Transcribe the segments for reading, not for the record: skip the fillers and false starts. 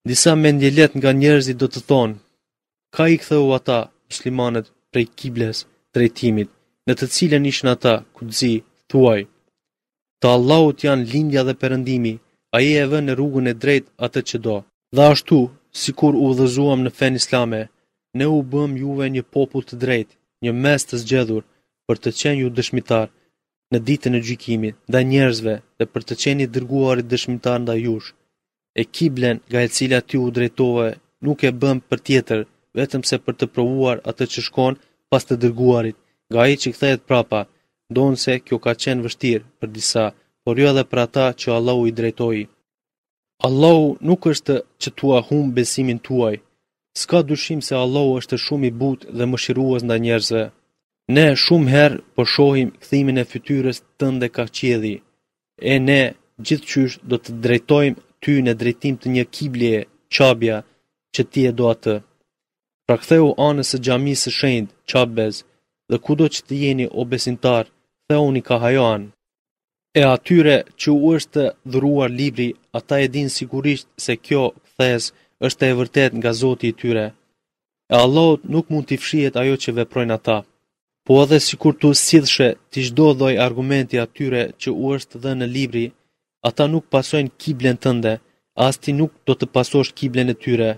Disa mendjelet nga njerëzit do të thonë, ka I ktheu ata, muslimanët, prej kibles, drejtimit, në të cilën ishin ata, kudzi, thuaj. Të Allahut janë lindja dhe perëndimi, ai e vën në rrugën e drejtë atë që do. Dhe ashtu, sikur u udhëzuam në fen islame, ne u bëm juve një popull të drejtë, një mes të zgjedhur, për të qenë ju dëshmitar në ditën e gjykimit ndaj njerëzve dhe për të qenë I dërguarit dëshmitar ndaj jush. E kiblen nga e cila ty u drejtove nuk e bëm për tjetër, vetëm se për të provuar atë që shkon pas të dërguarit, nga ai që kthehet prapa, ndonse kjo ka qenë vështirë për disa, por jo edhe për ata që Allahu I drejtoi. Allahu nuk është që tua humb besimin tuaj. S'ka dyshim se Allahu është shumë I butë dhe mëshirues ndaj njerëzve. Ne shumë herë po shohim kthimin e fytyrës tënde ka qielli, e ne gjithçysh do të drejtojmë ty në drejtim të një kiblje, qabja, që ti e do atë. Pra ktheu anës së xhamisë së shenjtë, Qabes, dhe kudo që të jeni o besimtar, theuni ka hajoan. E atyre që u është dhuruar libri, ata e din sigurisht se kjo kthes është e vërtet nga Zoti I tyre. E Allahut nuk mund t'i fshihet ajo që veprojnë ata. Po edhe sikur tu sillshe ti çdo lloj argumenti atyre që u është dhënë në libri, ata nuk pasojnë kiblen tënde, as ti nuk do të pasosh kiblen e tyre.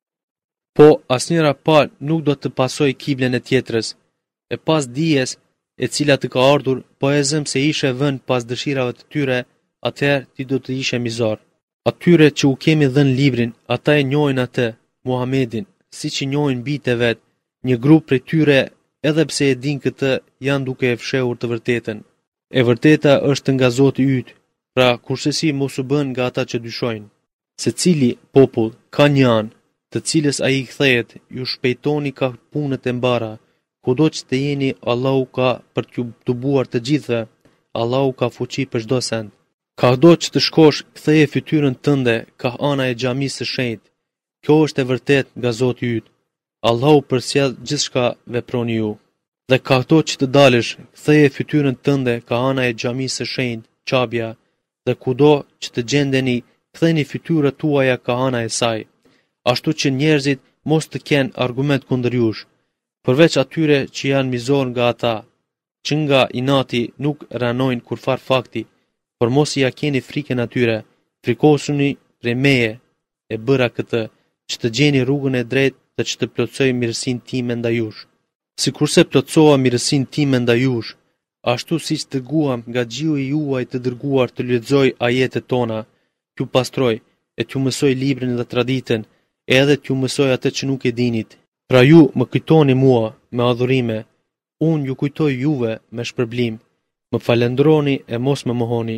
Po asnjëra palë nuk do të pasoj kiblen e tjetrës, e pas dijes e cila të ka ardhur, po e zëm se ishe vën pas dëshirave të tyre, atëherë ti do të ishe mizor. Atyre që u kemi dhënë librin, ata e njohin atë, Muhamedin, siç I njohin bijtë vet, një grup prej tyre, edhe pse e din këtë, janë duke e fshehur të vërtetën. E vërteta është nga Zoti yt, pra kursesi mos u bën nga ata që dyshojnë. Secili popull ka një anë, të cilës ai kthehet, ju shpejtoni ka punët e mbara. Kudo që të jeni, Allahu ka për t'ju tubuar të gjithëve, Allahu ka fuqi për çdo send. Ka do që të shkosh, ktheje fytyrën tënde, ka ana e xhamisë së shenjtë. Kjo është e vërtet nga Zoti yt. Allahu përsjell gjithçka veproni ju. Dhe ka do që të dalësh, ktheje fytyrën tënde, ka ana e xhamisë së shenjtë, Qabja, dhe kudo që të gjendeni, ktheni fytyrat tuaja ka ana e saj. Ashtu që njerëzit mos të kenë argument kundër jush, përveç atyre që janë mizor nga ata, që nga inati nuk ranojnë kurfar fakti, por mos I ja keni frikën atyre, frikosuni prej meje, e bëra këtë, që të gjeni rrugën e drejtë dhe që të plotësoj mirësinë time ndaj jush. Sikurse plotësova mirësinë time ndaj jush, ashtu siç dërguam nga xhiu I juaj të dërguar të lexoj ajetet tona, t'ju pastroj e t'ju mësoj librin dhe traditën, edhe t'ju mësoj atë që nuk e dinit. Pra ju më kujtoni mua me adhurime, unë ju kujtoj juve me shpërblim, më falendroni e mos më mohoni.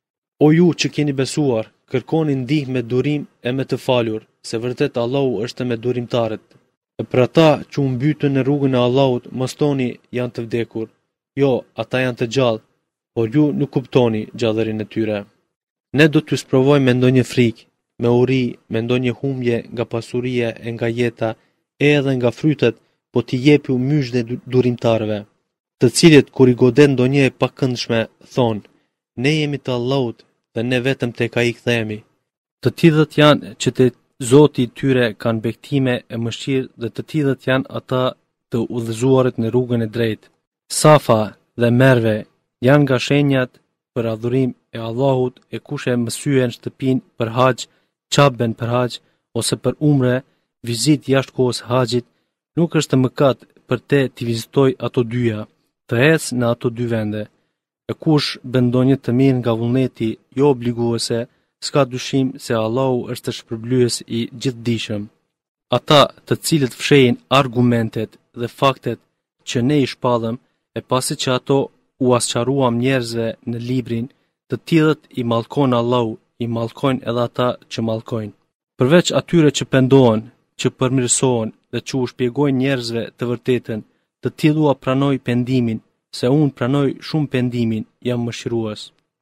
O ju që keni besuar, kërkoni ndihmë me durim e me të falur, se vërtet Allahu është me durimtarët. E për ata që u mbytën në rrugën e Allahut, mos thoni janë të vdekur. Jo, ata janë të gjallë, por ju nuk kuptoni gjallërinë e tyre. Ne do t'ju sprovojmë me ndonjë frikë, me uri, me ndonjë humbje nga pasuria e nga jeta, edhe nga frytet, po t'i jepi u mysh dhe durimtarëve, të cilët kur I godet ndonjë e pakëndshme, thonë, ne jemi të Allahut dhe ne vetëm tek ai kthehemi. Të tillët janë që te Zoti I tyre kanë bektime e mëshirë dhe të tillët janë ata të udhëzuarit në rrugën e drejtë. Safa dhe Merve janë nga shenjat për adhurim e Allahut e kush e mësyen shtëpinë për haxh, Qaben për haxh ose për umre, vizit jashtë kohës haxhit, nuk është mëkat për te t'i vizitoj ato dyja, të ecë në ato dy vende. E kush bën ndonjë të mirë nga vullneti jo obliguese, s'ka dyshim se Allahu është shpërblyes I gjithdijshëm. Ata të cilët fshehin argumentet dhe faktet që ne I shpallëm, e pasi që ato u asqaruam njerëzve në librin, të tillët I mallkon Allahu, I mallkojnë edhe ata që mallkojnë. Përveç atyre që pendohen, që përmirësohen dhe që u shpjegojnë njerëzve të vërtetën, të tillë ua pranoj pendimin, se unë pranoj shumë pendimin, jam mëshirues.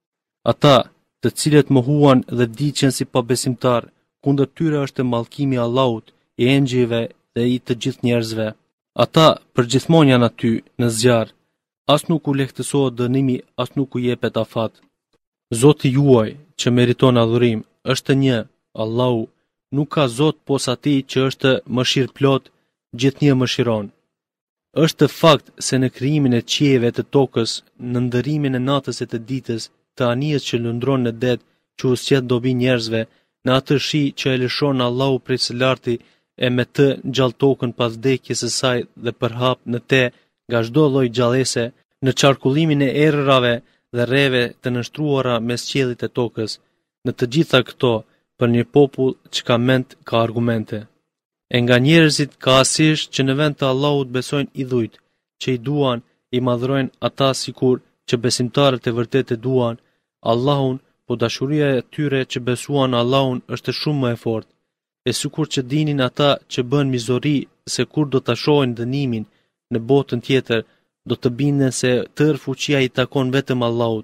Ata, të cilët mohuan dhe vdiqen si pabesimtar, kundër tyre është mallkimi I Allahut, I engjëjve dhe I të gjithë njerëzve. Ata përgjithmonë janë aty në zjarr, as nuk u lehtësohet dënimi, as nuk u jepet afat. Zoti juaj, që meriton adhurim, është një, Allahu, nuk ka Zot pos atij që është mëshirëplot, gjithnjë mëshiron. Është fakt se në krijimin e qiejve të tokës, në ndërimin e natës e të ditës, të anijes që lundron në det, që usqet dobi njerëzve, në atë shi që e lëshon Allahu prej së larti e me të gjallë tokën pas vdekjes së saj dhe përhap në te nga çdo lloj gjallëse, në qarkullimin e errave dhe rreve të nështruara mes qiellit e tokës, në të gjitha këto, për një popull që ka mend ka argumente. E nga njerëzit ka asisht që në vend të Allahut besojnë idhujt, që i duan, i madhrojnë ata sikur që besimtarët e vërtet e duan Allahun, po dashuria e tyre që besuan Allahun është shumë më e fortë. E sikur që dinin ata që bën mizori se kur do ta shohin dënimin në botën tjetër, do të binden se tërë fuqia i takon vetëm Allahut,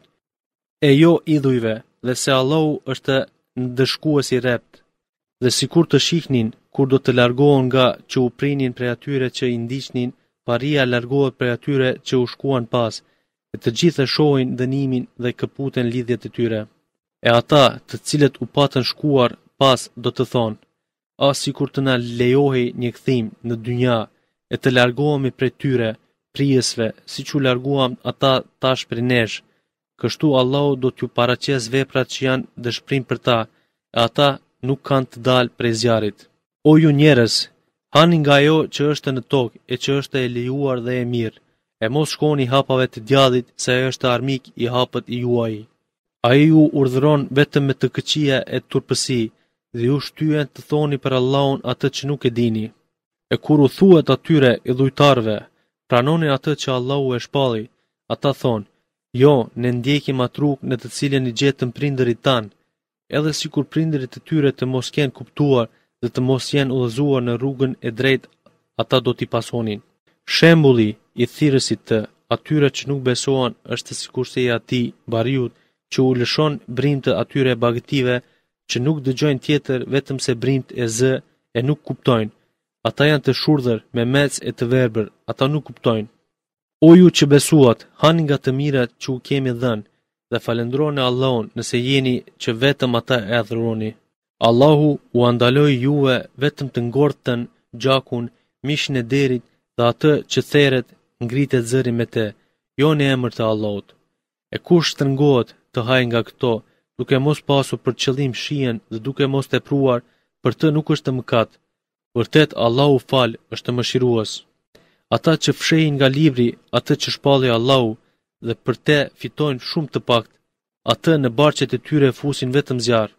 e jo idhujve, dhe se Allahu është ndëshkues i rrept. Dhe sikur të shihnin kur do të largohen nga që u prinin prej atyre që i ndiqnin, paria largohet prej atyre që u shkuan pas, e të gjithë e shohin dënimin dhe këputen lidhjet e tyre. E ata, të cilët u patën shkuar pas, do të thonë: a sikur të na lejohej një kthim në dynja e të largohemi prej tyre, prijesve, siç u larguam ata tash prej nesh, kështu Allahu do t'ju paraqes veprat që janë dëshpërim për ta, e ata nuk kanë të dalë prej zjarrit. O ju njerëz, hani nga ajo që është në tokë e që është e lejuar dhe e mirë, e mos shkoni hapave të djallit, se ajo është armik i hapët i juaj. Ai ju urdhëron vetëm me të këqia e turpësi, dhe ju shtyen të thoni për Allahun atë që nuk e dini. E kur u thuhet atyre idhujtarve, pranoni atë që Allahu e shpalli, ata thonë: jo, ne ndjekim atë rrugë në të cilën i gjetëm prindërit tanë, edhe sikur prindërit e tyre të mos kenë kuptuar dhe të mos jenë udhëzuar në rrugën e drejtë, ata do t'i pasonin. Shembulli i thirrësit të atyre që nuk besoan është sikurse i atij bariut që u lëshon brimt të atyre bagëtive që nuk dëgjojnë tjetër vetëm se brimt e zë e nuk kuptojnë. Ata janë të shurdhër me mec e të verbër, ata nuk kuptojnë. O ju që besuat, hani nga të mirat që u kemi dhënë dhe falendroni Allahun nëse jeni që vetëm ata e adhuroni. Allahu u andaloi juve vetëm të ngortën, gjakun, mishin e derit dhe atë që theret ngritet zëri me te, jo në emër të Allahut. E kush shtrëngohet të haj nga këto, duke mos pasur për qëllim shijen dhe duke mos tepruar, për të nuk është mëkat. Vërtet Allahu fal është mëshirues. Ata që fshehin nga libri atë që shpalli Allahu dhe për te fitojnë shumë të pakt, atë në barqet e tyre fusin vetëm zjarr.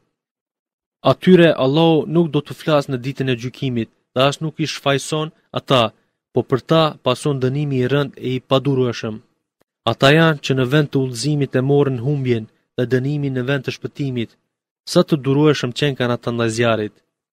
Atyre Allahu nuk do të flas në ditën e gjykimit, dhe as nuk i shfaqson ata, po për ta pason dënimi i rënd e i padurueshëm. Ata janë që në vend të udhëzimit e morën humbjen dhe dënimin në vend të shpëtimit. Sa të durueshëm qenë kanë ata ndaj zjarrit.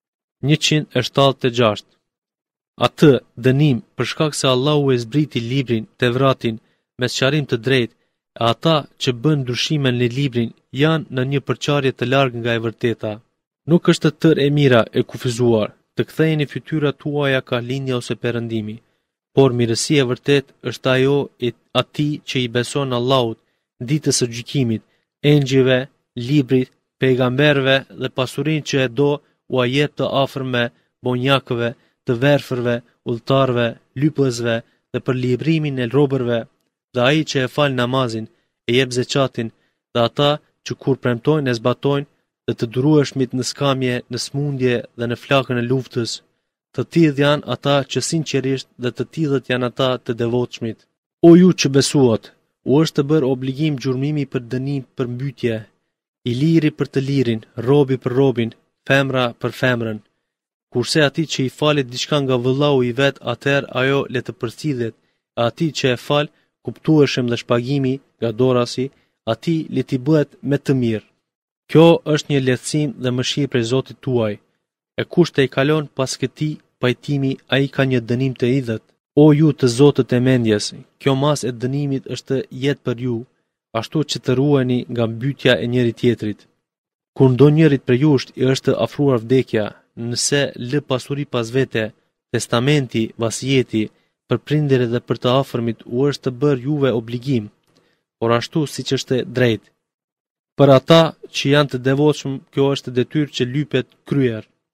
176. Atë dënim për shkak se Allahu e zbriti librin, Tevratin, me sqarim të drejtë, e ata që bën ndryshime në librin janë në një përçarje të largë nga e vërteta. Nuk është të tërë e mira e kufizuar, të ktheheni fytyrat tuaja ka lindja ose perëndimi, por mirësia e vërtet është ajo e atij që i beson Allahut, ditës së gjykimit, engjëve, librit, pejgamberëve dhe pasurinë që e do u jep të afërme bonjakëve, të verfërve, udhëtarëve, lypësve dhe për librimin e robërve, dhe ai që e fal namazin, e jep zeqatin, dhe ata që kur premtojnë e zbatojnë, dhe të durueshmit në skamje, në smundje dhe në flakën e luftës. Të tillë janë ata që sinqerisht dhe të tillët janë ata të devotshmit. O ju që besuat, u është të bërë obligim gjurmimi për dënim për mbytje, i liri për të lirin, robi për robin, femra për femrën. Kurse atij që i falet diçka nga vëllau i vet, atëherë ajo le të përcillet, atij që e fal, kuptueshëm dhe shpagimi nga dorasi, atij le t'i bëhet me të mirë. Kjo është një lehtësim dhe mëshirë prej Zotit tuaj. E kush të i kalon pas këtij pajtimi, ai ka një dënim të idhët. O ju të zotët e mendjes, kjo mas e dënimit është jetë për ju, ashtu që të ruheni nga mbytja e njëri tjetrit. Kur ndonjërit për jusht i është afruar vdekja, nëse lë pasuri pas vete, testamenti, vasjeti, për prindërit dhe për të afërmit u është të bërë juve obligim, por ashtu siç është drejt. Për ata që janë të devotshëm, kjo është detyrë që lypet kryer.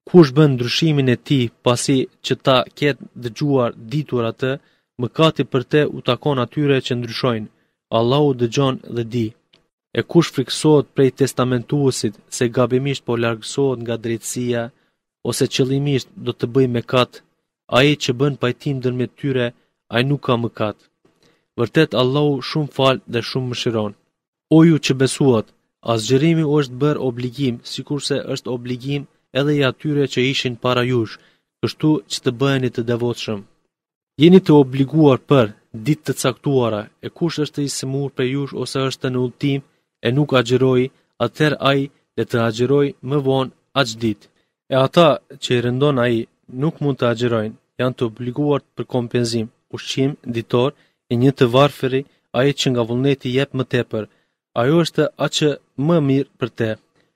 kush bën ndryshimin e tij pasi që ta ketë dëgjuar ditur atë, mëkati për te u takon atyre që ndryshojnë. Allahu dëgjon dhe di. E kush friksohet prej testamentuesit se gabimisht po largësohet nga drejtësia ose qëllimisht do të bëjë mëkat, ai që bën pajtim ndërmjet tyre, ai nuk ka mëkat. Vërtet Allahu shumë fal dhe shumë mëshiron. O ju që besuat, asgjërimi është bërë obligim, sikurse është obligim edhe i atyre që ishin para jush, kështu që të bëheni të devotshëm. Jeni të obliguar për ditë të caktuara, e kush është i smur për jush ose është në udhtim e nuk agjeroi, atëherë ai le të agjeroj më vonë aq ditë. E ata që i rëndon ai nuk mund të agjerojnë, janë të obliguar për kompenzim, ushqim, ditor, e një të varfëri, ai që nga vullneti jep më tepër. Ajo është aqë më mirë për te.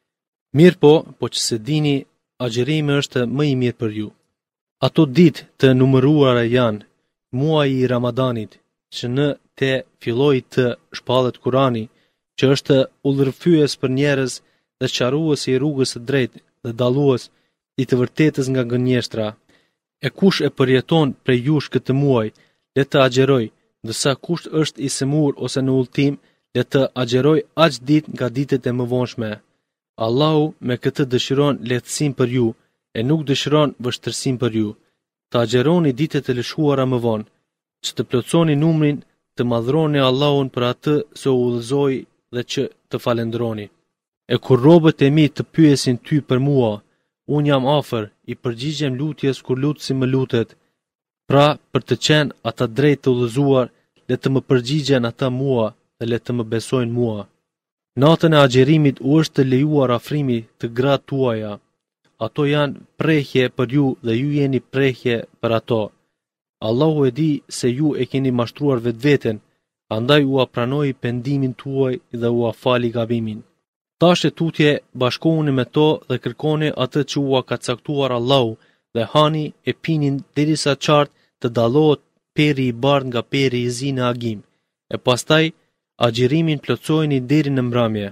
Mirë po që se dini, agjerimi është më i mirë për ju. Ato ditë të numëruara janë muaji i Ramadanit, që në te filloi të shpallet Kurani, që është udhërfyes për njerëz dhe sqarues i rrugës së drejtë dhe dallues i të vërtetës nga gënjeshtra. E kush e përjeton prej jush këtë muaj, le të agjeroj, ndërsa kush është i semur ose në udhtim, le të agjeroj aq ditë nga ditët e mëvonshme. Allahu me këtë dëshiron lehtësim për ju, e nuk dëshiron vështirësim për ju. Të agjeroni ditët e lëshuara më vonë, që të plotësoni numrin, të madhroni Allahun për atë se u udhëzoi dhe që të falendroni. E kur robët e mi të pyesin ty për mua, unë jam afër, i përgjigjem lutjes kur lutësi më lutet. Pra, për të qenë ata drejt të udhëzuar, le të më përgjigjen ata mua dhe le të më besojnë mua. Natën e agjerimit u është të lejuar afrimi të gratë tuaja. Ato janë prehje për ju dhe ju jeni prehje për ato. Allahu e di se ju e keni mashtruar vetveten, andaj u apranoi pendimin tuaj dhe u afali gabimin. Tash e tutje bashkohuni me to dhe kërkoni atë që u ka caktuar Allahu dhe hani e pinin derisa qartë të dallohet peri i bardhë nga peri i zi në agim. E pastaj agjerimin plotsojeni deri në mbrëmje.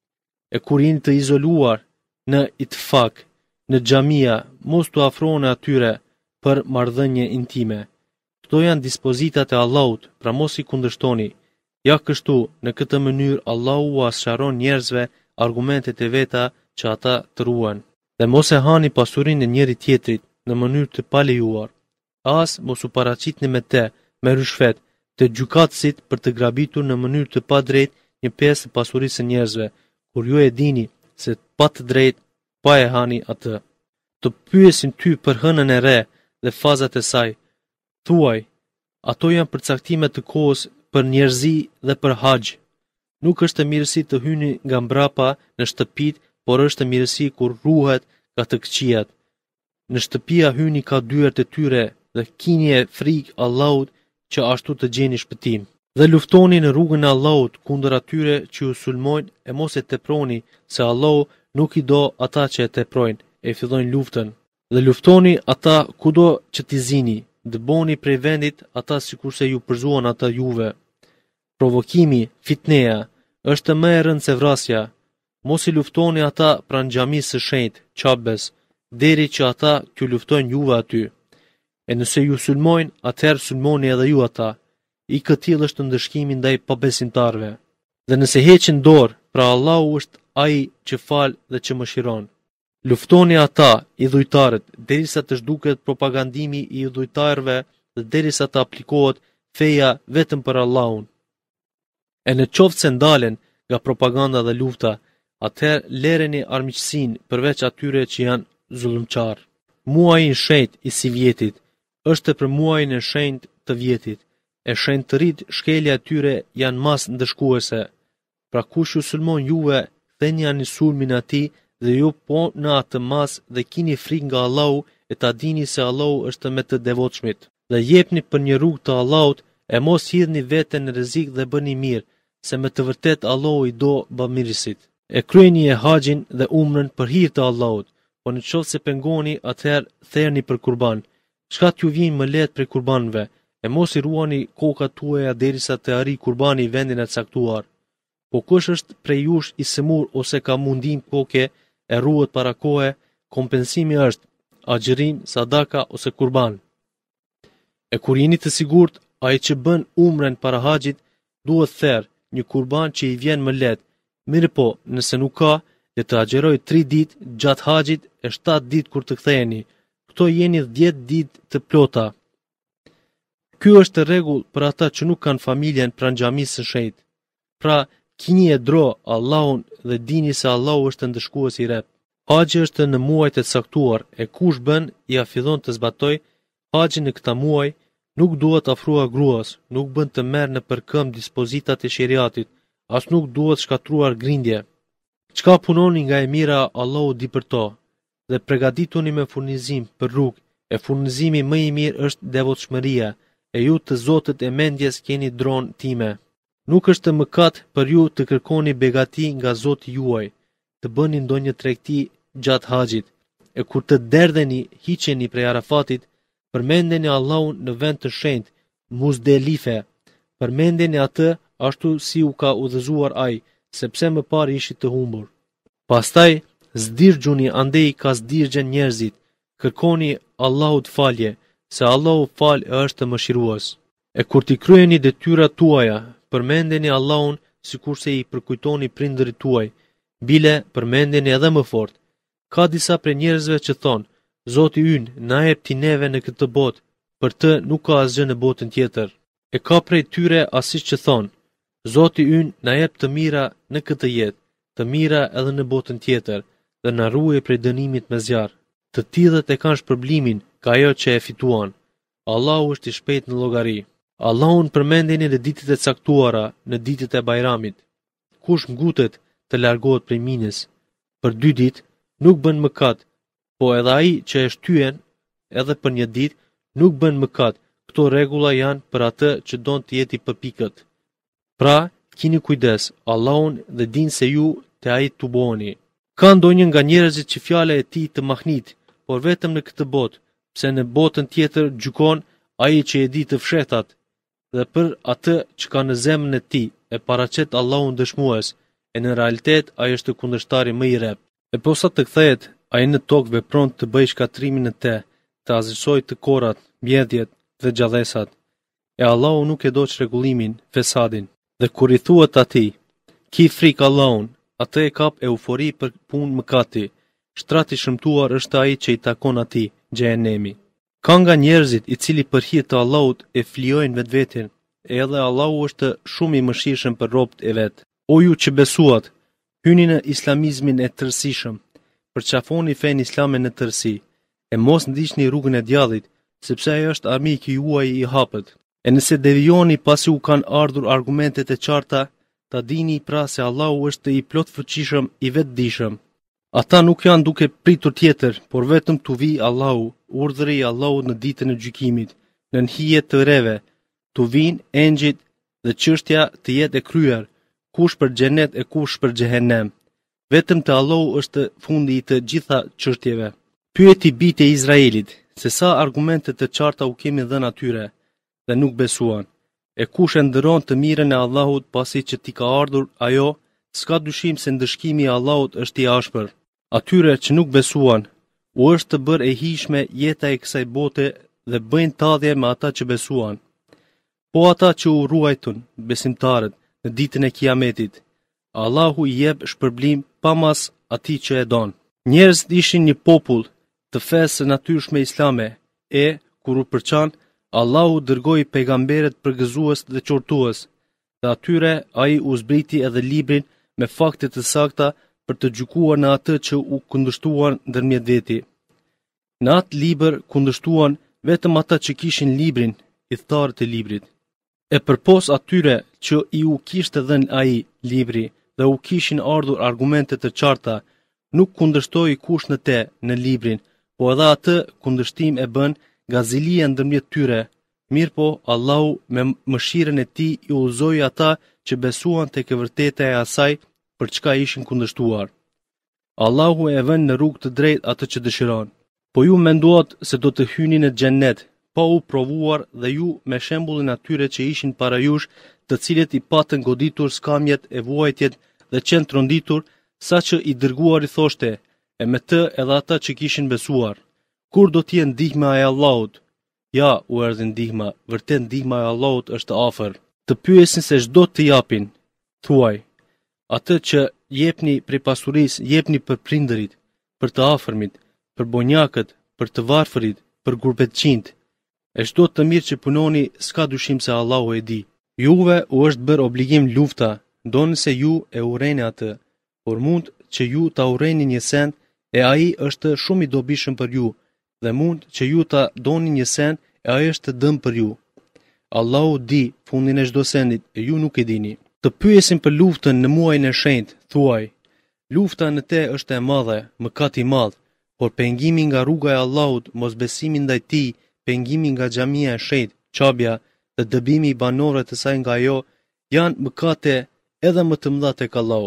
E kur jeni të izoluar në itfak, në xhamia, mos të afroni atyre për marrëdhënie intime. Këto janë dispozitat e Allahut, pra mos i kundërshtoni. Ja kështu, në këtë mënyrë Allahu u sqaron njerëzve argumentet e veta që ata të ruan. Dhe mos e hani pasurinë e njëri tjetrit në mënyrë të palejuar. As mos u paraqitni me te, me rishfet, të gjykatësit për të grabitur në mënyrë të padrejtë një pjesë të pasurisë së njerëzve, kur ju e dini se pa të drejtë pa e hani atë. Të pyesin ty për hënën e re dhe fazat e saj. Thuaj, ato janë përcaktime të kohës për njerëzi dhe për haxh. Nuk është mirësi të hyni nga mbrapa në shtëpit, por është mirësi kur ruhet nga të këqijat. Në shtëpia hyni ka dyert e tyre dhe kini e frikë Allahut që ashtu të gjeni shpëtim. Dhe luftoni në rrugën e Allahut kundër atyre që ju sulmojnë e mos e teproni, se Allahu nuk i do ata që e teprojnë, e fillojnë luftën. Dhe luftoni ata kudo që t'i zini, dëboni prej vendit ata sikurse ju përzuan ata juve. Provokimi, fitneja, është më e rëndë se vrasja. Mos i luftoni ata pranë xhamisë së shenjtë, Qabes, deri që ata t'ju luftojnë juve aty. E nëse ju sulmojnë, atëherë sulmoni edhe ju ata. I këtill është ndëshkimi ndaj pabesimtarve. Dhe nëse heqin dorë, pra Allahu është ai që fal dhe që mëshiron. Luftoni ata, idhujtarët, derisa të zhduket propagandimi i idhujtarëve dhe derisa të aplikohet feja vetëm për Allahun. E në qoftë se ndalen nga propaganda dhe lufta, atëherë lereni armiqësinë përveç atyre që janë zullumçar. Muaji i shenjtë i si vjetit është për muajin e shenjtë të vjetit. E shenjtërit shkelja e tyre janë mas ndëshkuese. Pra kush ju sulmon juve, theni ani sulmin atij dhe ju po në atë mas dhe kini frikë nga Allahu e ta dini se Allahu është me të devotshmit. Dhe jepni për një rrugë të Allahut e mos hidhni veten në rrezik dhe bëni mirë, se me të vërtet Allahu i do bamirësit. E kryeni e haxhin dhe umrën për hir të Allahut, po në qoftë se pengoni, atëherë therrni për kurban. Çka t'ju vijnë më lehtë për kurbanëve, e mos i ruani kokat tuaja derisa të arrijë kurbani vendin e caktuar. Po kush është prej jush i semur ose ka mundim koke e ruhet para kohe, kompensimi është agjerim, sadaka ose kurban. E kur jeni të sigurt, ai që bën umren para haxhit duhet therr një kurban që i vjen më lehtë. Mirëpo, nëse nuk ka, le të agjeroj 3 ditë gjatë haxhit e 7 ditë kur të ktheheni. Këto jeni 10 ditë të plota. Ky është rregull për ata që nuk kanë familjen pranë xhamisë së shenjtë. Pra, kini e dro Allahun dhe dini se Allahu është ndëshkues i rrep. Haxhi është në muajt e caktuar e kush bën ia fillon të zbatoj haxhin në këta muaj, nuk duhet afrua gruas, nuk bën të merr në përkëmbë dispozitat e sheriatit, as nuk duhet shkatruar grindje. Çka punoni nga e mira, Allahu di për to, dhe përgatituni me furnizim për rrugë, e furnizimi më i mirë është devotshmëria, e ju të Zotit e mendjes keni dron time. Nuk është mëkat për ju të kërkoni begati nga Zoti juaj, të bëni ndonjë tregti gjatë haxhit, e kur të derdheni, hiqeni prej Arafatit, përmendeni Allahun në vend të shenjtë, Muzdelife, përmendeni atë ashtu si u ka udhëzuar ai, sepse më parë ishit të humbur. Pastaj, zdirgjuni andej ka zdirgjen njerëzit, kërkoni Allahut falje, se Allahu fal është mëshirues. E kur t'i kryeni detyrat tuaja, përmendeni Allahun sikurse i përkujtoni prindërit tuaj, bile përmendeni edhe më fort. Ka disa prej njerëzve që thonë, Zoti ynë na jep ti neve në këtë botë, për të nuk ka asgjë në botën tjetër. E ka prej tyre asiç që thonë, Zoti ynë na jep të mira në këtë jetë, të mira edhe në botën tjetër, dhe na ruaj prej dënimit me zjarr. Të tillët e kanë shpërblimin ka ajo që e fituan. Allahu është i shpejt në llogari. Allahun përmendeni në ditët e caktuara, në ditët e Bajramit. Kush ngutet të largohet prej minës për 2 ditë, nuk bën mëkat, po edhe ai që e shtyen edhe për 1 ditë nuk bën mëkat. Këto rregulla janë për atë që don të jeti përpikët. Pra, kini kujdes, Allahun dhe dinë se ju te ai tuboheni. Ka ndonjë nga njerëzit që fjala e tij të mahnit, por vetëm në këtë botë, pse në botën tjetër gjykon ai që e di të fshehtat, dhe për atë që ka në zemrën e tij e paraqet Allahun dëshmues, e në realitet ai është kundërshtari më i rrep. E posa të kthehet, ai në tokë vepron të bëjë shkatrimin në te, të azhësoj të korat, mjedhjet dhe gjallësat. E Allahu nuk e do çrregullimin, fesadin. Dhe kur i thuhet atij, ki frik Allahun, atë e kap eufori për punë mëkati. Shtrati shëmtuar është ai që i takon atij, xhehenemi. Ka nga njerëzit i cili për hir të Allahut e flijojnë vetveten, edhe Allahu është shumë i mëshirshëm për robët e vet. O ju që besuat, hyni në islamizmin e tërësishëm, përqafoni fen islame në tërësi, e mos ndiqni rrugën e djallit, sepse ai është armiki juaj i hapët. E nëse devijoni pasi u kanë ardhur argumentet e qarta, ta dini pra se Allahu është i plot fuqishëm i vetëdijshëm. Ata nuk janë duke pritur tjetër, por vetëm tu vi Allahu, urdhri i Allahut në ditën e gjykimit, në nhije të reve, tu vinë engjit dhe çështja të jetë e kryer, kush për xhenet e kush për xhehenem. Vetëm te Allahu është fundi i të gjitha çështjeve. Pyeti bijtë e Izraelit, se sa argumente të qarta u kemi dhënë atyre dhe nuk besuan. E kush e ndëron të mirën e Allahut pasi që t'i ka ardhur ajo, s'ka dyshim se ndëshkimi i Allahut është i ashpër. Atyre që nuk besuan, u është të bërë e hijshme jeta e kësaj bote dhe bëjnë tadhje me ata që besuan. Po ata që u ruajtun, besimtarët, në ditën e Kiametit, Allahu i jep shpërblim pa mas atij që e don. Njerëzit ishin një popull të fesë së natyrshme islame, e kur u përçan, Allahu dërgoi pejgamberet përgëzues dhe qortues, dhe atyre ai u zbriti edhe librin me fakte të sakta për të gjykuar në atë që u kundërshtuan ndërmjet veti. Në atë libër kundërshtuan vetëm ata që kishin librin, hidhtarët e librit. E përpos atyre që i u kishte dhënë ai libri dhe u kishin ardhur argumente të qarta, nuk kundërshtoi kush në te në librin, po edhe atë kundërshtim e bën gazilia ndërmjet tyre. Mirpo Allahu me mëshirën e tij i udhëzoi ata që besuan tek e vërteta e asaj për çka ishin kundërshtuar. Allahu e vën në rrugë të drejtë atë që dëshiron. Po ju menduat se do të hyni në xhennet, pa u provuar dhe ju me shembullin atyre që ishin para jush, të cilët i patën goditur skamjet e vuajtjet dhe qenë tronditur, sa që i dërguari thoshte, e me të edhe ata që kishin besuar. Kur do t'jenë ndihma e Allahut? Ja, u erdhi ndihma, vërtet ndihma e Allahut është afër. Të pyesin se çdo të japin. Thuaj, atë që jepni prej pasurisë, jepni për prindërit, për të afërmit, për bonjakët, për të varfërit, për gurbetçint. E çdo të mirë që punoni, s'ka dyshim se Allahu e di. Juve u është bërë obligim lufta, ndonëse se ju e urreni atë, por mund që ju ta urreni një send e ai është shumë i dobishëm për ju, dhe mund që ju ta doni një send e ai është dëm për ju. Allahu di fundin e çdo sendit e ju nuk e dini. Të pyesin për luftën në muajin e shenjtë, thuaj, lufta në te është e madhe, mëkat i madh, por pengimi nga rruga e Allahut, mosbesimi ndaj tij, pengimi nga xhamia e shenjtë, Qabja, dhe dëbimi i banorëve të saj nga ajo, janë mëkate edhe më të mëdha tek Allahu.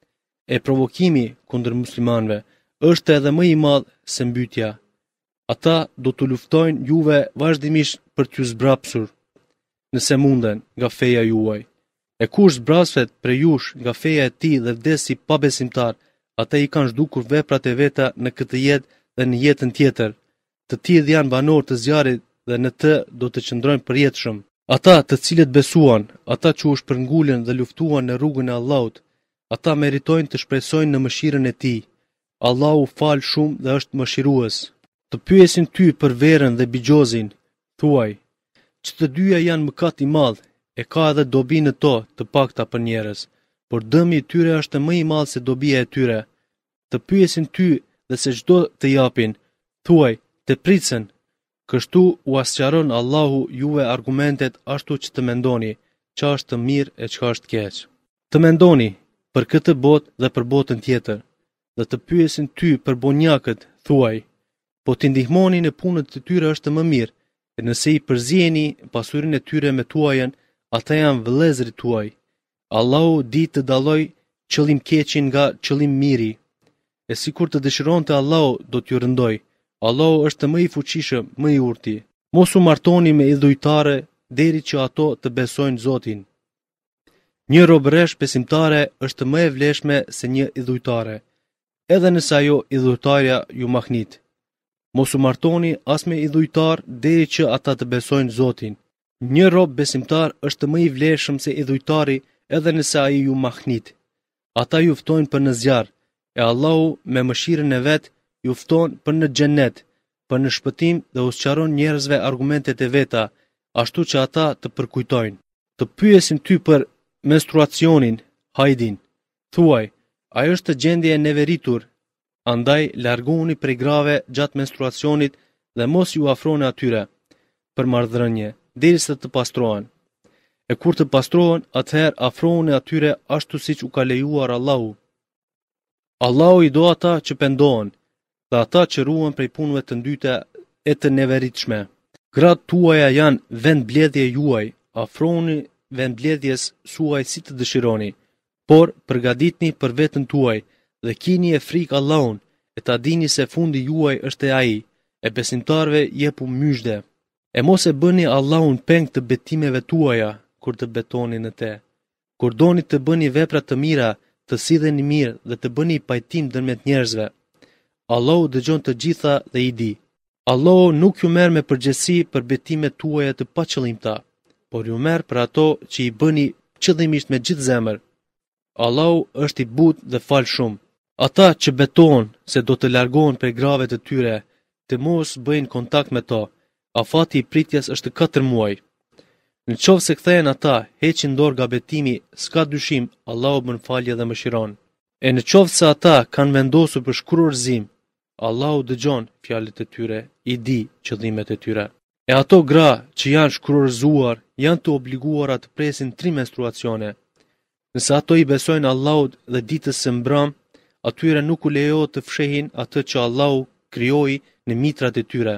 E provokimi kundër muslimanëve është edhe më i madh se mbytyja. Ata do të luftojnë juve vazhdimisht për t'ju zbrapsur, nëse munden, nga feja juaj. E kush zbrasfet për jush nga feja e tij dhe vdes si pabesimtar, ata i kanë zhdukur veprat e veta në këtë jetë dhe në jetën tjetër. Të tillë janë banorë të zjarrit dhe në të do të qëndrojnë përjetshëm. Ata të cilët besuan, ata që u shpërngulën dhe luftuan në rrugën e Allahut, ata meritojnë të shpresojnë në mëshirën e tij. Allahu fal shumë dhe është mëshirues. Të pyesin ty për verën dhe bigjozin, thuaj, që të dyja janë mëkat i madh, e ka edhe dobi në to të pakta për njerëz, por dëmi i tyre është më i madh se dobia e tyre. Të pyesin ty dhe se çdo të japin, thuaj, të pritsen. Kështu u asqaron Allahu juve argumentet ashtu që të mendoni, ç'a është mirë e ç'a është keq. Të mendoni për këtë botë dhe për botën tjetër, dhe të pyesin ty për bonjakët, thuaj, po t'i ndihmoni në punët të tyre është më mirë, e nëse i përzjeni pasurinë e tyre me tuajën, ata janë vëllezërit tuaj. Allahu di të dalloj qëllim keqin nga qëllim miri, e sikur të dëshironte Allahu do t'ju rëndoj. Allahu është më i fuqishëm, më i urti. Mos u martoni me idhujtare deri që ato të besojnë Zotin. Një robëresh besimtare është më e vlefshme se një idhujtare, edhe nëse ajo idhujtarja ju mahnit. Mos u martoni as me idhujtar deri që ata të besojnë Zotin. Një rob besimtar është më i vlefshëm se idhujtari edhe nëse ai ju mahnit. Ata ju ftojnë për në zjarr, e Allahu me mëshirën e vet ju fton për në xhenet, për në shpëtim dhe usqaron njerëzve argumentet e veta, ashtu që ata të përkujtojnë. Të pyesin ty për menstruacionin, hajdin, thuaj, ajo është gjendje e neveritur, andaj largoni prej grave gjatë menstruacionit dhe mos ju afroni atyre për marrëdhënie, derisa të pastrohen. E kur të pastrohen, atëherë afrohuni atyre ashtu siç u ka lejuar Allahu. Allahu i do ata që pendohen, dhe ata që ruhen prej punëve të ndyta e të neveritshme. Gratë tuaja janë vendmbledhje juaj, afrohuni vendmbledhjes suaj si të dëshironi, por përgatitni për veten tuaj dhe kini e frikë Allahun, e ta dini se fundi juaj është e ai, e besimtarve jepu myshde. E mos e bëni Allahun peng të betimeve tuaja kur të betoni në te. Kur doni të bëni vepra të mira, të sidheni mirë dhe të bëni pajtim ndërmjet njerëzve. Allahu dëgjon të gjitha dhe i di. Allahu nuk ju merr me përgjegjësi për betimet tuaja të paqëllimta, por ju merr për ato që i bëni qëllimisht me gjithë zemër. Allahu është i butë dhe fal shumë. Ata që betohen se do të largohen prej grave të tyre, të mos bëjnë kontakt me to. Afati i pritjes është 4 muaj. Në qovë se kthehen ata, heqin dorë nga betimi, s'ka dyshim, Allahu bën falje dhe mëshiron. E në qovë se ata kanë vendosur për shkruarzim, Allahu dëgjon fjalët e tyre, i di qëllimet e tyre. E ato gra që janë shkruarzuar, janë të obliguara të presin 3 menstruacione. Nëse ato i besojnë Allahut dhe ditës së mbram, atyre nuk u lejohet të fshehin atë që Allahu krijoi në mitrat e tyre.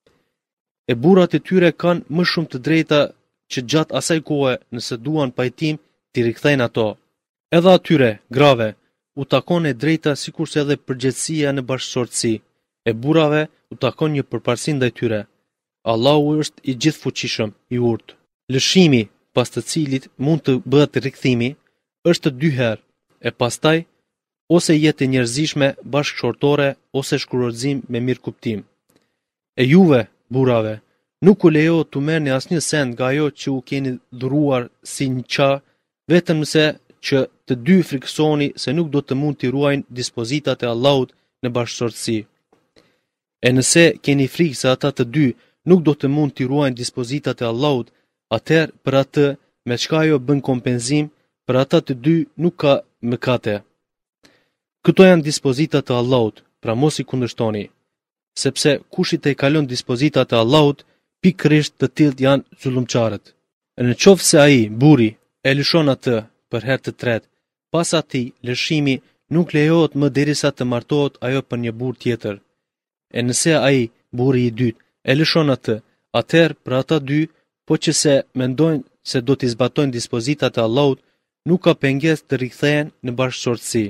E burrat e tyre kanë më shumë të drejta që gjatë asaj kohe, nëse duan pajtim, t'i rikthejnë ato. Edhe atyre, grave, u takon e drejta sikurse edhe përgjegjësia në bashkëshortësi. E burrave u takon një përparësi ndaj tyre. Allahu është i gjithfuqishëm, i urtë. Lëshimi, pas të cilit mund të bëhet rikthimi, është 2 herë, e pastaj ose jetë njerëzishme bashkëshortore ose shkruarzim me mirëkuptim. E juve, burrave, nuk u lejohet të merrni asnjë send nga ajo që u keni dhuruar si një qa, vetëm nëse që të dy frikësoni se nuk do të mund t'i ruajnë dispozitat e Allahut në bashkësortësi. E nëse keni frikë se ata të dy nuk do të mund t'i ruajnë dispozitat e Allahut, atëherë për atë me çka ajo bën kompenzim, për ata të dy nuk ka mëkate. Këto janë dispozitat e Allahut, pra mos i kundërshtoni, sepse kush i tejkalon dispozitat e Allahut, pikërisht të tillë janë zullumçarët. Në qoftë se ai, burri, e lëshon atë për herë të tretë, pas atij lëshimi nuk lejohet më derisa të martohet ajo për një burr tjetër. E nëse ai, burri i dytë, e lëshon atë, atëherë për ata dy, po që se mendojnë se do t'i zbatojnë dispozitat e Allahut, nuk ka pengesë të rikthehen në bashkësortësi.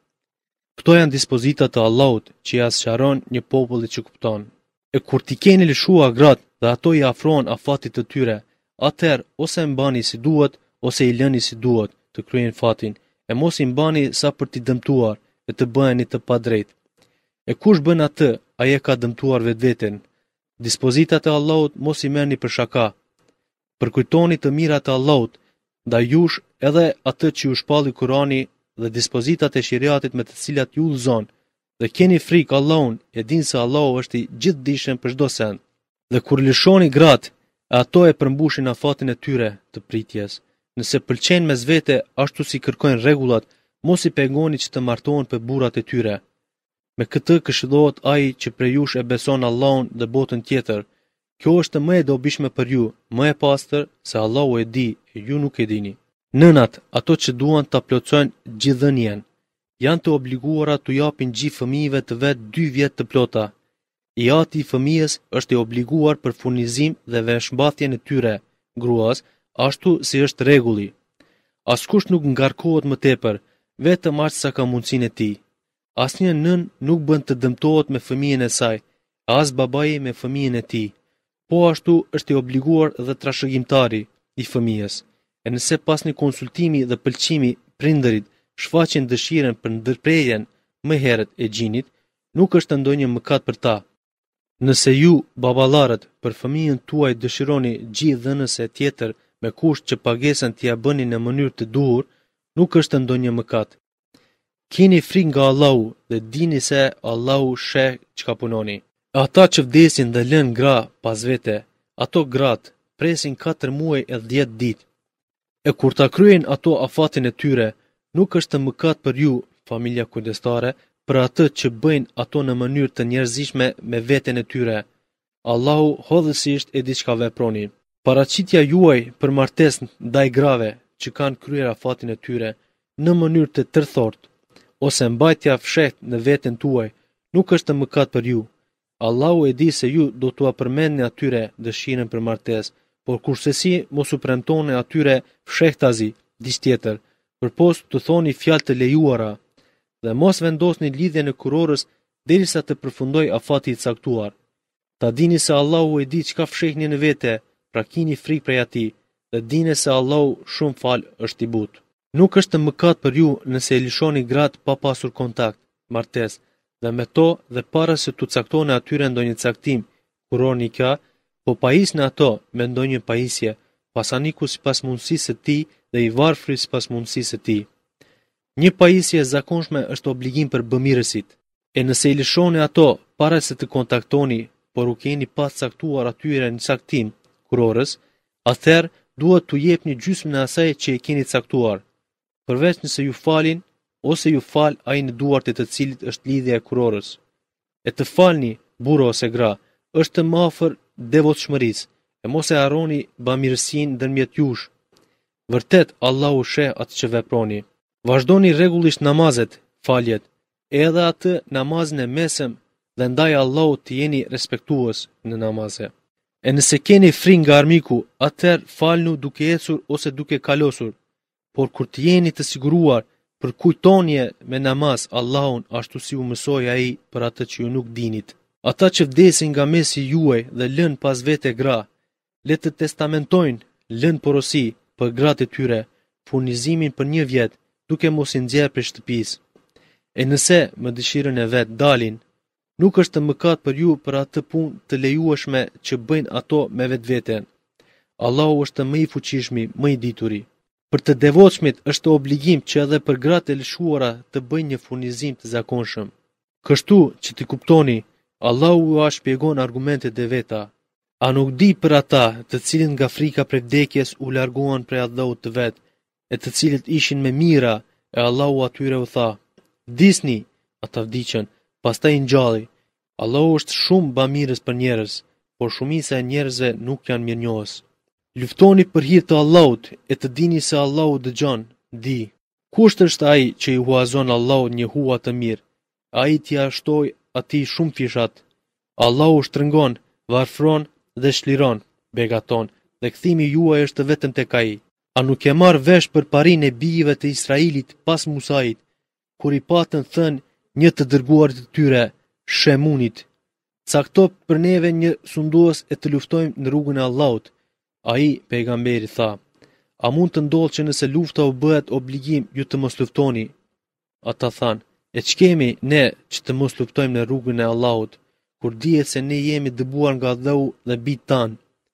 Këto janë dispozitat e Allahut që ja sqaron një populli që kupton. E kur t'i keni lëshuar gratë dhe ato i afrohen afatit të tyre, atëherë ose mbani si duhet, ose i lëni si duhet të kryejnë fatin, e mos i mbani sa për t'i dëmtuar e të bëheni të padrejtë. E kush bën atë, ai e ka dëmtuar vetveten. Dispozitat e Allahut mos i merrni për shaka. Përkujtoni të mirat e Allahut, ndaj jush edhe atë që ju shpalli Kurani dhe dispozitat e shariatit me të cilat ju udhëzon, dhe keni frikë Allahun, e dini se Allahu është i gjithdijshëm për çdo send. Dhe kur lëshoni gratë, ato e përmbushin afatin e tyre të pritjes. Nëse pëlqen mes vete ashtu si kërkojnë rregullat, mos i pengoni që të martohen për burrat e tyre. Me këtë këshillohet ai që prej jush e beson Allahun dhe botën tjetër. Kjo është më e dobishme për ju, më e pastër, se Allahu e di e ju nuk e dini. Nënat, ato që duan ta plotësojnë gjithdhënien, janë të obliguara të japin gjithë fëmijëve të vet 2 vjet të plota. I ati i fëmijës është i obliguar për furnizim dhe veshmbathjen e tyre, gruas, ashtu si është rregulli. Askush nuk ngarkohet më tepër, vetëm aq sa ka mundësinë e tij. Asnjë nën nuk bën të dëmtohet me fëmijën e saj, as babai me fëmijën e tij. Po ashtu është i obliguar dhe trashëgimtari i fëmijës. E nëse pas një konsultimi dhe pëlqimi prindërit shfaqin dëshirën për ndërprerjen më herët e gjinit, nuk është ndonjë mëkat për ta. Nëse ju, baballarët, për fëmijën tuaj dëshironi gjithë dhënëse tjetër me kusht që pagesën t'ia bëni në mënyrë të duhur, nuk është ndonjë mëkat. Keni frikë nga Allahu dhe dini se Allahu sheh çka punoni. Ata që vdesin dhe lënë gra pas vete, ato gratë presin 4 muaj e 10 ditë. E kur ta kryejnë ato afatin e tyre, nuk është mëkat për ju, familja kujdestare, për atë që bëjnë ato në mënyrë të njerëzishme me veten e tyre. Allahu hodhësisht e di çka veproni. Paraqitja juaj për martesë ndaj grave që kanë kryer afatin e tyre në mënyrë të tërthort, ose mbajtja fshehtë në veten tuaj, nuk është mëkat për ju. Allahu e di se ju do t'ua përmendni atyre dëshirën për martesë, por kursesi mos u premtoni atyre fshehtazi diç tjetër, përpos të thoni fjalë të lejuara, dhe mos vendosni lidhje në kurorës derisa të përfundoj afati i caktuar. Ta dini se Allahu e di çka fshehni në vete, pra kini frikë prej atij, dhe dini se Allahu shumë fal është i butë. Nuk është mëkat për ju nëse e lishoni gratë pa pasur kontakt, martesë, dhe me to dhe para se t'u caktoni atyre ndonjë caktim, kuror nikah, po pajisni ato me ndonjë pajisje, pasaniku sipas mundësisë së tij dhe i varfri sipas mundësisë së tij. Një pajisje e zakonshme është obligim për bëmirësit, e nëse i lishoni ato para se të kontaktoni, por u keni pas caktuar atyre një caktim, kurorës, atëherë duhet t'u jepni gjysmën e asaj që e keni caktuar, përveç nëse ju falin ose ju fal ai në duart e të cilit është lidhja e kurorës. E të falni, burro ose gra, është të më afër devotshmërisë, e mos e harroni bamirësinë ndërmjet jush. Vërtet Allahu sheh atë që veproni. Vazhdoni rregullisht namazet, faljet, edhe atë namazin e mesëm dhe ndaj Allahut të jeni respektues në namaze. E nëse keni frikë nga armiku, atëherë falnu duke ecur ose duke kalosur, por kur të jeni të siguruar, përkujtonje me namaz Allahun ashtu si u mësoi ai për atë që ju nuk dinit. Ata që vdesin nga mesi juaj dhe lën pas vete gra, le të testamentojnë, lën porosi për gratë e tyre, furnizimin për 1 vjet, duke mos i nxjerrë prej shtëpisë. E nëse me dëshirën e vet dalin, Nuk është mëkat për ju për atë punë të lejueshme që bëjnë ato me vetveten. Allahu është më i fuqishmi, më i dituri. Për të devotshmit është obligim që edhe për gratë e lëshuara të bëjnë një furnizim të zakonshëm. Kështu që të kuptoni, Allahu ua shpjegon argumentet e veta. A nuk di për ata të cilët nga frika prej vdekjes u larguan prej Allahut të vet, e të cilët ishin me mira, e Allahu atyre u tha: "Disni", ata vdiqën, pastaj ngjalli. Allahu është shumë bamirës për njerëz, por shumica e njerëzve nuk janë mirënjohës. Luftoni për hir të Allahut e të dini se Allahu dëgjon, di. Kush është ai që i huazon Allahut një hua të mirë? Ai t'ia shtoj atij shumë fishat. Allahu shtrëngon, varfron dhe shliron, begaton, dhe kthimi juaj është vetëm tek ai. A nuk e marr vesh për parinë e bijve të Israilit pas Musait, kur i patën thënë një të dërguarit të tyre, Shemunit: "Cakto për neve një sundues e të luftojmë në rrugën e Allahut." Ai, pejgamberi, tha: "A mund të ndodhë që nëse lufta u bëhet obligim, ju të mos luftoni?" Ata thanë: "E ç'kemi ne që të mos luftojmë në rrugën e Allahut, kur dihet se ne jemi dëbuar nga Allahu dhe bijt tan?"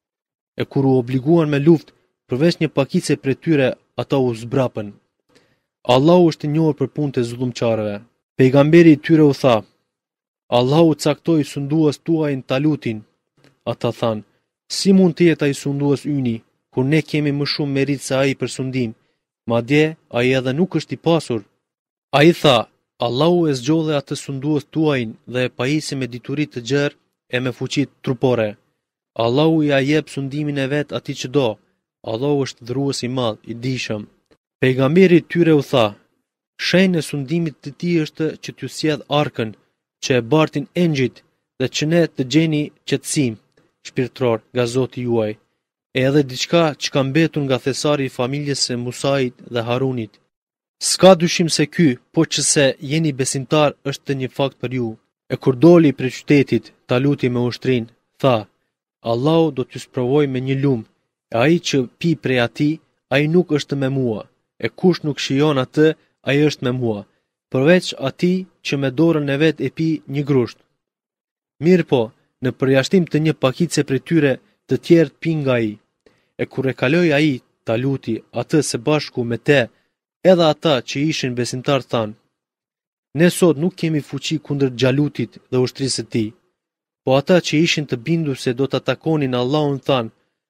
E kur u obliguan me luftë, përveç një pakice prej tyre, ata u zbrapën. Allahu është i njohur për punët e zullumçarëve. Pejgamberi i tyre u tha: "Allahu caktoi sundues tuajin Talutin." Ata thanë: "Si mund të jetë ai sundues yni, kur ne kemi më shumë merit se ai për sundim, madje ai edhe nuk është i pasur?" Ai tha: "Allahu e zgjodhe atë sundues tuajin dhe e pajisi me dituri të gjerë e me fuqi trupore. Allahu ja jep sundimin e vet atij që do. Allahu është dhurues i madh, i dijshëm." Pejgamberi i tyre u tha: "Shenjë e sundimit të tij është që t'ju sjell arkën, që e bartin engjëjt, dhe që ne të gjeni qetësim shpirtëror nga Zoti juaj, e edhe diçka që ka mbetur nga thesari i familjes së Musait dhe Harunit. S'ka dyshim se ky, po që se jeni besimtar, është një fakt për ju." E kur doli prej qytetit, Taluti me ushtrin, tha: "Allahu do t'ju sprovoj me një lumë, e ai që pi prej atij, ai nuk është me mua, e kush nuk shijon atë, ai është me mua, përveç atij që me dorën e vet e pi një grusht. Mirë po, në përjashtim të një pakice prej tyre, të tjerë pin nga ai." E kur e kaloi ai, Taluti, atë së bashku me te, edhe ata që ishin besimtar thanë: "Ne sot nuk kemi fuqi kundër Xhalutit dhe ushtrisë së tij." Po ata që ishin të bindur se do të atakonin Allahun thanë: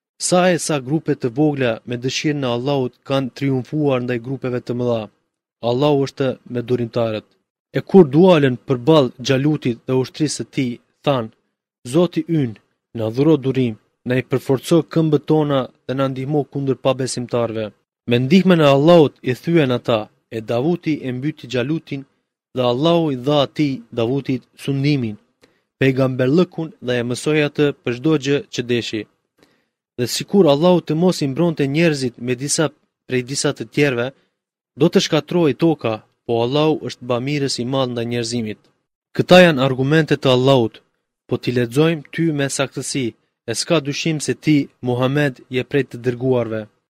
Sa grupe të vogla me dëshirën e Allahut kanë triumfuar ndaj grupeve të mëdha. Allahu është me durimtarët. E kur dualën përballë Xhalutit dhe ushtrisë së tij, thanë: "Zoti ynë, na dhuro durim, na i përforco këmbët tona dhe na ndihmo kundër pabesimtarëve." Me ndihmën e Allahut i thyen ata, e Davuti e mbyti Xhalutin dhe Allahu i dha atij Davutit sundimin, pejgamberllëkun dhe e mësoi atë për çdo gjë që deshi. Dhe sikur Allahu të mos i mbronte njerëzit me disa prej disa të tjerëve, do të shkatërrohej toka, po Allahu është bamirës i madh ndaj njerëzimit. Këta janë argumentet e Allahut, po t'i lexojmë ty me saktësi, e s'ka dyshim se ti, Muhammed, je prej të dërguarve.